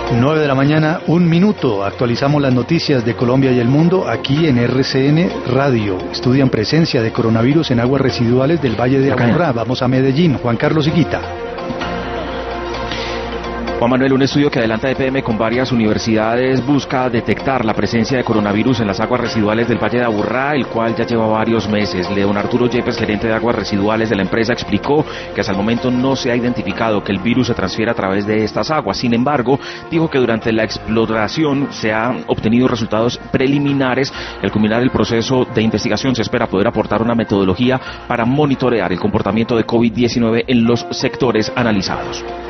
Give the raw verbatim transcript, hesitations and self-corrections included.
nueve de la mañana, un minuto. Actualizamos las noticias de Colombia y el mundo aquí en R C N Radio. Estudian presencia de coronavirus en aguas residuales del Valle de Aburrá. Vamos a Medellín. Juan Carlos Higuita. Juan Manuel, un estudio que adelanta E P M con varias universidades busca detectar la presencia de coronavirus en las aguas residuales del Valle de Aburrá, el cual ya lleva varios meses. León Arturo Yepes, gerente de aguas residuales de la empresa, explicó que hasta el momento no se ha identificado que el virus se transfiera a través de estas aguas. Sin embargo, dijo que durante la exploración se han obtenido resultados preliminares. Al culminar el proceso de investigación se espera poder aportar una metodología para monitorear el comportamiento de COVID diecinueve en los sectores analizados.